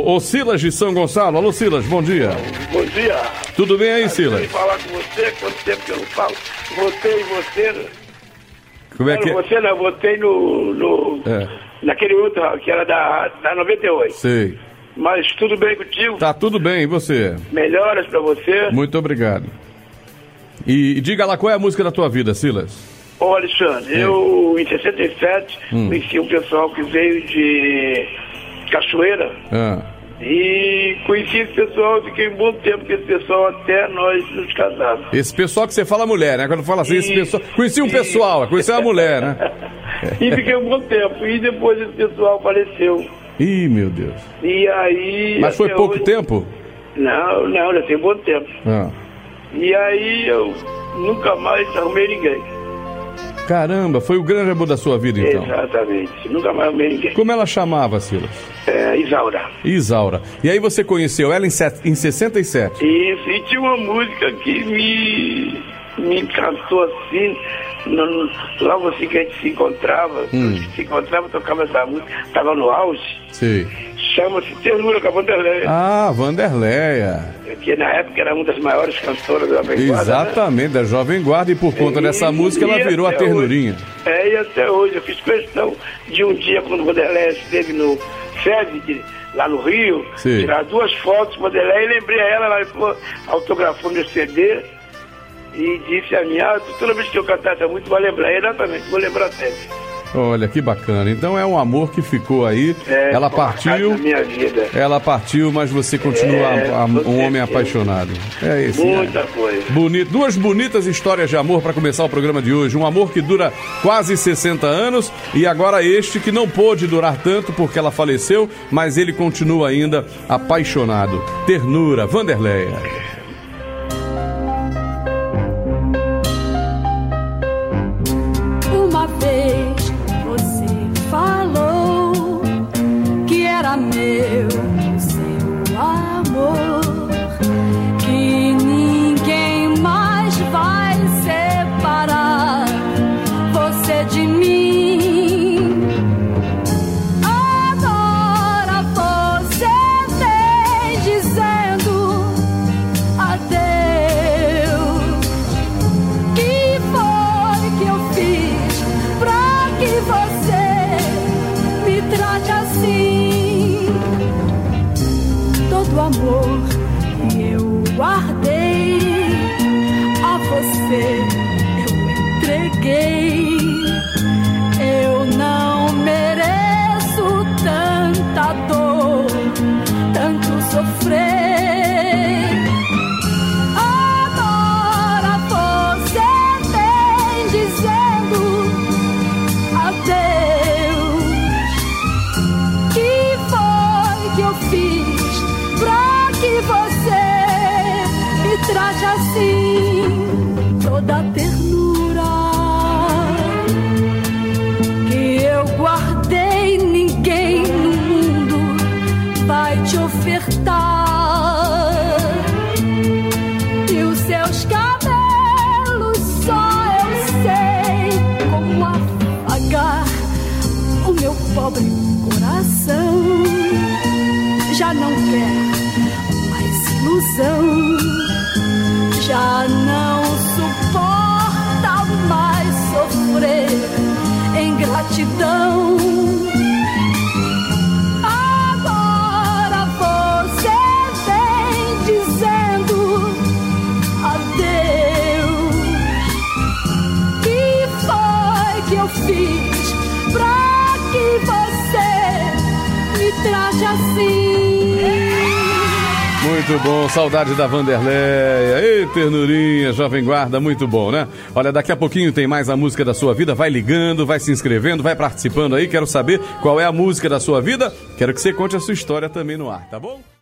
o Silas de São Gonçalo. Alô, Silas, bom dia. Bom dia. Tudo bem aí, Silas? Eu falar com você, quanto tempo que eu não falo. Votei em você. Como é que... Você não, votei naquele outro, que era da 98. Sei. Mas tudo bem contigo? Tá tudo bem, e você? Melhoras pra você. Muito obrigado. E diga lá, qual é a música da tua vida, Silas? Ô, Alexandre, eu em 67 conheci um pessoal que veio de Cachoeira. E conheci esse pessoal, fiquei um bom tempo com esse pessoal até nós nos casarmos. Esse pessoal que você fala mulher, né? Quando fala assim, esse pessoal... Conheci um pessoal, conheci uma mulher, né? E fiquei um bom tempo. E depois esse pessoal faleceu. Ih, meu Deus. E aí... Mas foi pouco tempo? Não, já tem bom tempo. E aí eu nunca mais arrumei ninguém. Caramba, foi o grande amor da sua vida, então. Exatamente, nunca mais arrumei ninguém. Como ela chamava, Silas? Isaura. Isaura. E aí você conheceu ela em 67? Isso, e tinha uma música que me encantou assim, logo assim que a gente se encontrava, tocava essa música, estava no auge. Sim. Chama-se Ternura, com a Vanderleia. Ah, Vanderleia. Que na época era uma das maiores cantoras da Jovem Guarda. Exatamente, da Jovem Guarda, e por conta dessa música ela virou a Ternurinha. E até hoje, eu fiz questão de um dia, quando o Vanderleia esteve no SESI, lá no Rio, tirar 2 fotos com o Vanderleia, e lembrei a ela, ela autografou meu CD e disse a mim, toda vez que eu cantar essa música, vai lembrar. Exatamente, vou lembrar sempre. Olha, que bacana. Então é um amor que ficou aí. Ela partiu. Minha vida. Ela partiu, mas você continua um homem apaixonado. É isso. Muita coisa. Bonito. 2 bonitas histórias de amor para começar o programa de hoje. Um amor que dura quase 60 anos e agora este que não pôde durar tanto porque ela faleceu, mas ele continua ainda apaixonado. Ternura, Vanderleia. Meu, seu amor, que ninguém mais vai separar você de mim. Agora você vem dizendo adeus. Que foi que eu fiz pra que você me trate assim? Do amor que eu guardei a você, eu entreguei. Eu não mereço tanta dor, tanto sofrer. Agora você vem dizendo adeus. Que foi que eu fiz pra que você me trate assim? Toda a ternura que eu guardei, ninguém no mundo vai te ofertar. E os seus cabelos só eu sei como afagar o meu pobre coração. Já não quer mais ilusão, já não suporta mais sofrer ingratidão. Agora você vem dizendo adeus. Que foi que eu fiz pra que você me trate assim? Muito bom, saudade da Vanderleia. Ei, ternurinha, Jovem Guarda, muito bom, né? Olha, daqui a pouquinho tem mais a música da sua vida. Vai ligando, vai se inscrevendo, vai participando aí. Quero saber qual é a música da sua vida. Quero que você conte a sua história também no ar, tá bom?